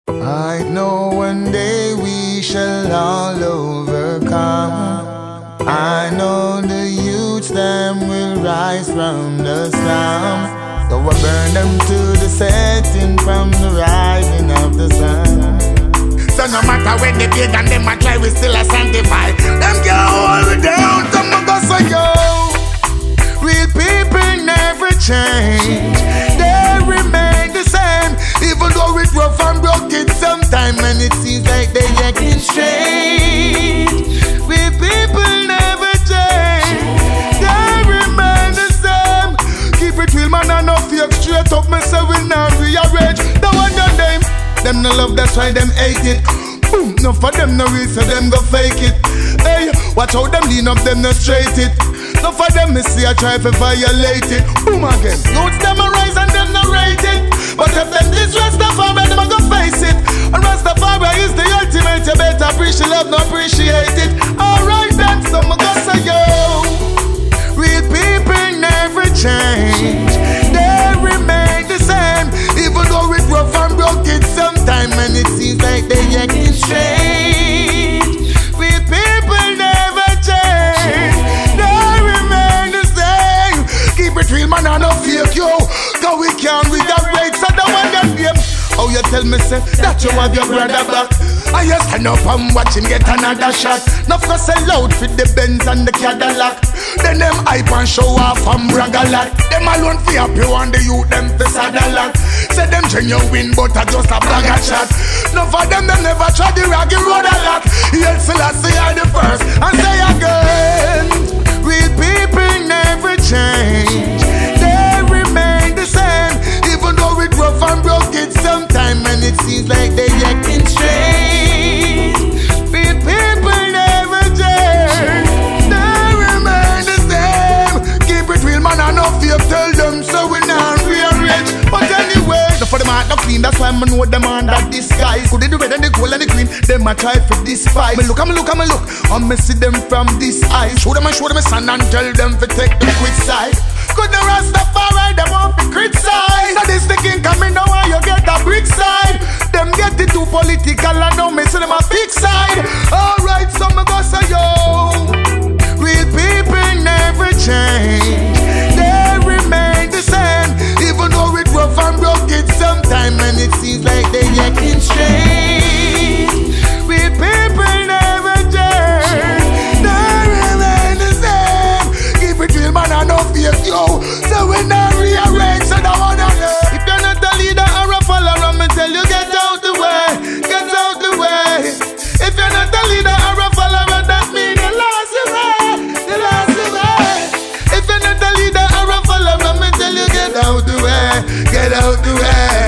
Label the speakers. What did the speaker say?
Speaker 1: I know one day we shall all overcome. I know the youths them will rise from the slum. So I burn them to the setting from the rising of the sun. So no matter when they big and them a try, we still a sanctify. Them can't hold me down, come on go so yo. Real people never change, they remain the same. Even though it's rough and broken sometime, and it seems like they acting strange. Real people never change, they remain the same. Keep it real man and no fake, straight up me say we not rearrange. The one your name, them no love, that's why them hate it. Boom, no for them no real, so them go fake it. Hey, watch how them lean up, them no straight it. No for them me see I try to violate it. Boom again, youths them a rise and them no rate it. But if them this Rastafari, them a go face it. And Rastafari is the ultimate, you better appreciate love, no appreciate it. Alright then, so me go say yo. Real people never change, they remain the same. Even though it's rough and broken sometime, and it seems like they acting strange. Real people never change, they remain the same. Keep it real man and no fake yo. Cause we can't read the rates of the one that game. Oh you tell me say that you have your brother back, and you stand up and watch him get another shot. Now for sell out for the Benz and the Cadillac. Then them hype and show off and brag a lot. Them alone fi happy and the youth them fi sad a lot. Say them genuine but I just a bag of chat. None for them never try the raggy road a lot. Yet still I say I the first and say again. Real people never change, they remain the same. Even though it rough and broken sometime, and it seems like they acting strange. Real people never change, they remain the same. Keep it real man and no fear, tell them so we not rearrange. But anyway, no for them heart no clean, that's why I know them under disguise. Could they do red and the gold and the green, them a try for despise. Me look, and me see them from this eye. Show them a son and tell them to take the quick side. Could the Rastafari, them won't be criticized. Now this the king coming now and you get a brick side. Them get it too political and now me see them a big side. Alright, so me go say yo. Real people never change, they remain the same. Even though it rough and broken sometime, and it seems like they acting strange. Real people never change, they remain the same. Keep it real man and no fake yo. So we not rearrange, so no one on earth. If you're not a leader or a follower, me tell you get out the way, get out the way. If you're not a leader or a follower, that means you lost your way, you lost your way. If you're not a leader or a follower, me tell you get out the way, get out the way.